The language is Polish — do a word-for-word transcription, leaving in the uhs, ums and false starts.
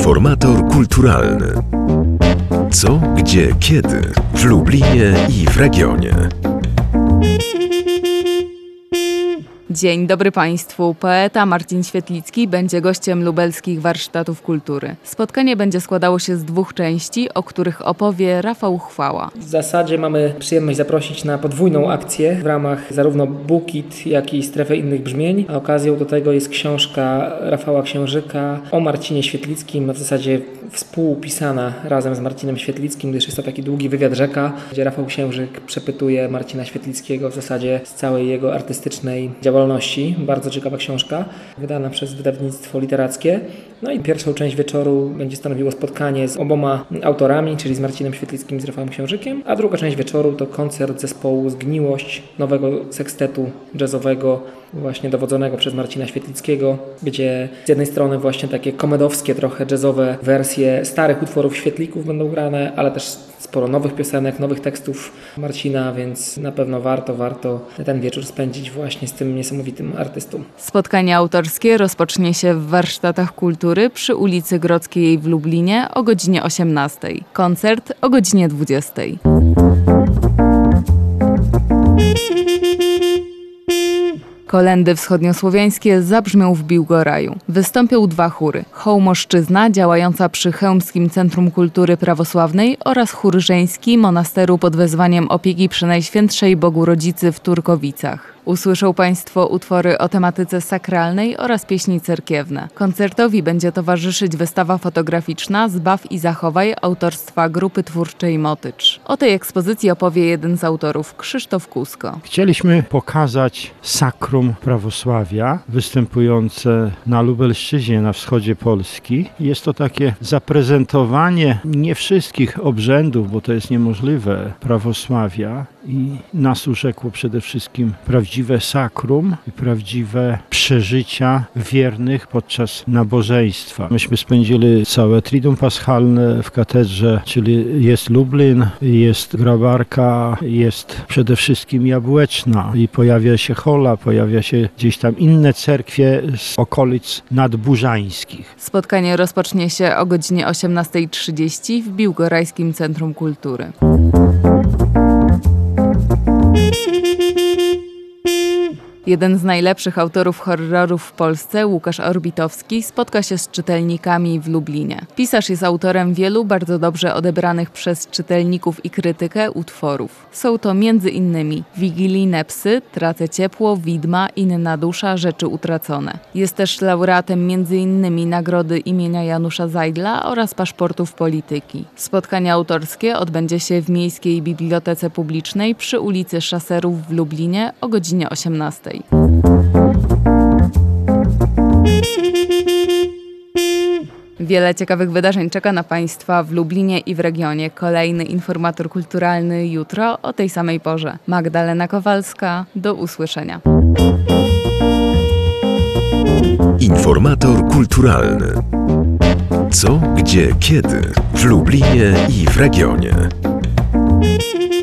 Informator kulturalny. Co, gdzie, kiedy w Lublinie i w regionie. Dzień dobry Państwu. Poeta Marcin Świetlicki będzie gościem lubelskich warsztatów kultury. Spotkanie będzie składało się z dwóch części, o których opowie Rafał Chwała. W zasadzie mamy przyjemność zaprosić na podwójną akcję w ramach zarówno Bukit, jak i Strefy Innych Brzmień. A okazją do tego jest książka Rafała Księżyka o Marcinie Świetlickim, w zasadzie współpisana razem z Marcinem Świetlickim, gdyż jest to taki długi wywiad rzeka, gdzie Rafał Księżyk przepytuje Marcina Świetlickiego w zasadzie z całej jego artystycznej działalności. Bardzo ciekawa książka, wydana przez wydawnictwo literackie. No i pierwszą część wieczoru będzie stanowiło spotkanie z oboma autorami, czyli z Marcinem Świetlickim i z Rafałem Księżykiem, a druga część wieczoru to koncert zespołu Zgniłość, nowego sekstetu jazzowego, właśnie dowodzonego przez Marcina Świetlickiego, gdzie z jednej strony właśnie takie komedowskie, trochę jazzowe wersje starych utworów Świetlików będą grane, ale też sporo nowych piosenek, nowych tekstów Marcina, więc na pewno warto, warto ten wieczór spędzić właśnie z tym niesamowitym artystą. Spotkanie autorskie rozpocznie się w warsztatach kultury przy ulicy Grodzkiej w Lublinie o godzinie osiemnastej. Koncert o godzinie dwudziestej. Kolędy wschodniosłowiańskie zabrzmią w Biłgoraju. Wystąpią dwa chóry. Hołmoszczyzna, działająca przy Chełmskim Centrum Kultury Prawosławnej, oraz chór żeński Monasteru pod wezwaniem Opieki Przenajświętszej Bogu Rodzicy w Turkowicach. Usłyszą Państwo utwory o tematyce sakralnej oraz pieśni cerkiewne. Koncertowi będzie towarzyszyć wystawa fotograficzna Zbaw i zachowaj autorstwa grupy twórczej Motycz. O tej ekspozycji opowie jeden z autorów, Krzysztof Kusko. Chcieliśmy pokazać sakrum prawosławia występujące na Lubelszczyźnie, na wschodzie Polski. Jest to takie zaprezentowanie nie wszystkich obrzędów, bo to jest niemożliwe, prawosławia, i nas urzekło przede wszystkim prawdziwe sakrum i prawdziwe przeżycia wiernych podczas nabożeństwa. Myśmy spędzili całe Triduum Paschalne w katedrze, czyli jest Lublin, jest Grabarka, jest przede wszystkim Jabłeczna i pojawia się Hola, pojawia się gdzieś tam inne cerkwie z okolic nadburzańskich. Spotkanie rozpocznie się o godzinie osiemnastej trzydzieści w Biłgorajskim Centrum Kultury. Jeden z najlepszych autorów horrorów w Polsce, Łukasz Orbitowski, spotka się z czytelnikami w Lublinie. Pisarz jest autorem wielu bardzo dobrze odebranych przez czytelników i krytykę utworów. Są to między innymi Wigilijne psy, Tracę ciepło, Widma, Inna dusza, Rzeczy utracone. Jest też laureatem między innymi nagrody imienia Janusza Zajdla oraz paszportów polityki. Spotkanie autorskie odbędzie się w Miejskiej Bibliotece Publicznej przy ulicy Szaserów w Lublinie o godzinie osiemnastej. Wiele ciekawych wydarzeń czeka na Państwa w Lublinie i w regionie. Kolejny informator kulturalny jutro o tej samej porze. Magdalena Kowalska, do usłyszenia. Informator kulturalny. Co, gdzie, kiedy w Lublinie i w regionie.